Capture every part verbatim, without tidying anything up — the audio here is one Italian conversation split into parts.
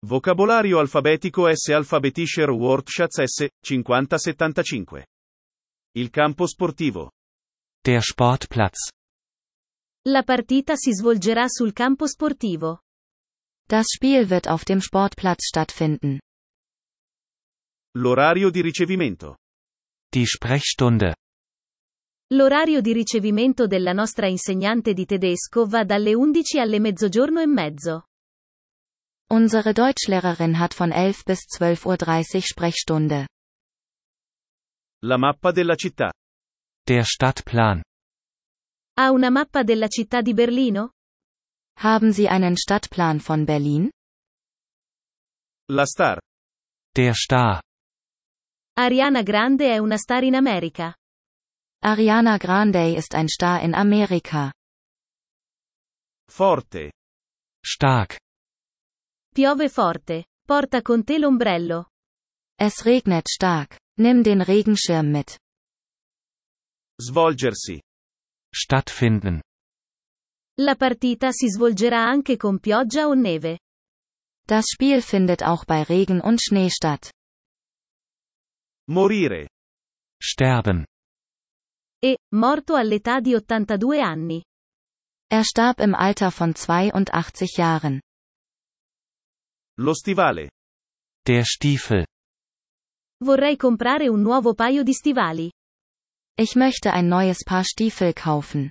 Vocabolario alfabetico S. Alphabetischer Wortschatz S. cinquanta settantacinque. Il campo sportivo. Der Sportplatz. La partita si svolgerà sul campo sportivo. Das Spiel wird auf dem Sportplatz stattfinden. L'orario di ricevimento. Die Sprechstunde. L'orario di ricevimento della nostra insegnante di tedesco va dalle undici alle mezzogiorno e mezzo. Unsere Deutschlehrerin hat von elf bis zwölf Uhr dreißig Sprechstunde. La mappa della città. Der Stadtplan. Ha una mappa della città di Berlino? Haben Sie einen Stadtplan von Berlin? La star. Der Star. Ariana Grande è una star in America. Ariana Grande ist ein Star in Amerika. Forte. Stark. Piove forte. Porta con te l'ombrello. Es regnet stark. Nimm den Regenschirm mit. Svolgersi. Stattfinden. La partita si svolgerà anche con pioggia o neve. Das Spiel findet auch bei Regen und Schnee statt. Morire. Sterben. E, morto all'età di ottantadue anni. Er starb im Alter von zweiundachtzig Jahren. Lo stivale. Der Stiefel. Vorrei comprare un nuovo paio di stivali. Ich möchte ein neues Paar Stiefel kaufen.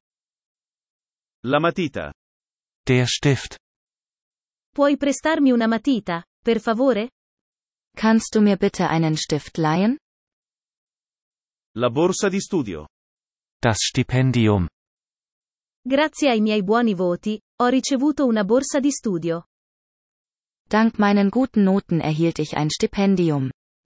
La matita. Der Stift. Puoi prestarmi una matita, per favore? Kannst du mir bitte einen Stift leihen? La borsa di studio. Das Stipendium. Grazie ai miei buoni voti, ho ricevuto una borsa di studio. Dank meinen guten Noten erhielt ich ein Stipendium.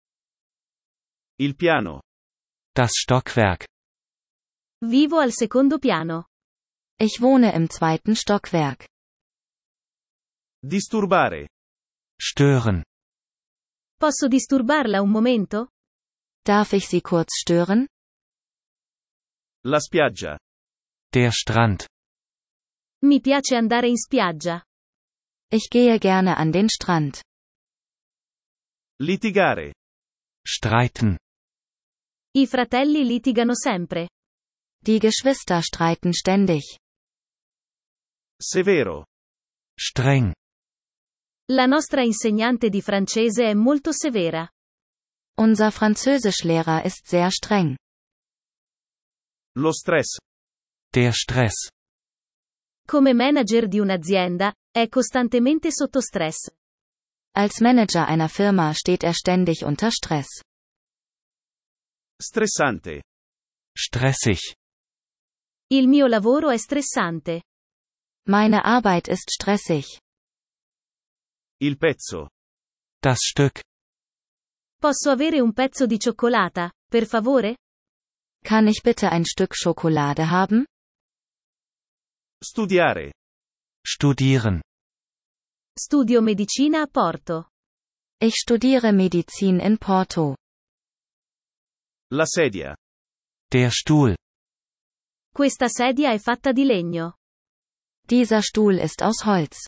Il piano. Das Stockwerk. Vivo al secondo piano. Ich wohne im zweiten Stockwerk. Disturbare. Stören. Posso disturbarla un momento? Darf ich Sie kurz stören? La spiaggia. Der Strand. Mi piace andare in spiaggia. Ich gehe gerne an den Strand. Litigare. Streiten. I fratelli litigano sempre. Die Geschwister streiten ständig. Severo. Streng. La nostra insegnante di francese è molto severa. Unser Französischlehrer ist sehr streng. Lo stress. Der Stress. Come manager di un'azienda, è costantemente sotto stress. Als Manager einer Firma steht er ständig unter Stress. Stressante. Stressig. Il mio lavoro è stressante. Meine Arbeit ist stressig. Il pezzo. Das Stück. Posso avere un pezzo di cioccolata, per favore? Kann ich bitte ein Stück Schokolade haben? Studiare. Studieren. Studio medicina a Porto. Ich studiere Medizin in Porto. La sedia. Der Stuhl. Questa sedia è fatta di legno. Dieser Stuhl ist aus Holz.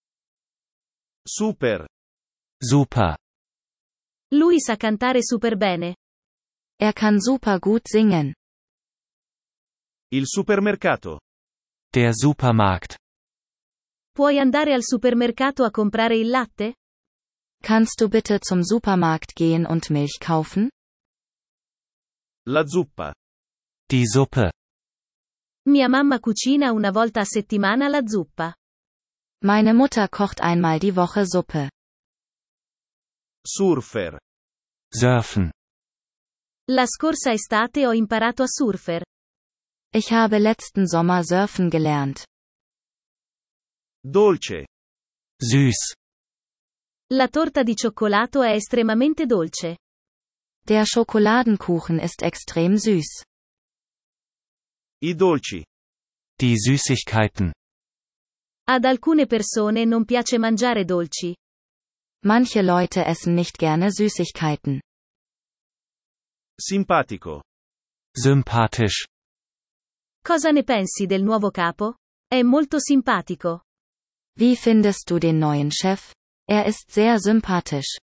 Super. Super. Lui sa cantare super bene. Er kann super gut singen. Il supermercato. Der Supermarkt. Puoi andare al supermercato a comprare il latte? Kannst du bitte zum Supermarkt gehen und Milch kaufen? La zuppa. Die Suppe. Mia mamma cucina una volta a settimana la zuppa. Meine Mutter kocht einmal die Woche Suppe. Surfer. Surfen. La scorsa estate ho imparato a surfer. Ich habe letzten Sommer surfen gelernt. Dolce. Süß. La torta di cioccolato è estremamente dolce. Der Schokoladenkuchen ist extrem süß. I dolci. Die Süßigkeiten. Ad alcune persone non piace mangiare dolci. Manche Leute essen nicht gerne Süßigkeiten. Simpatico. Sympathisch. Cosa ne pensi del nuovo capo? È molto simpatico. Wie findest du den neuen Chef? Er ist sehr sympathisch.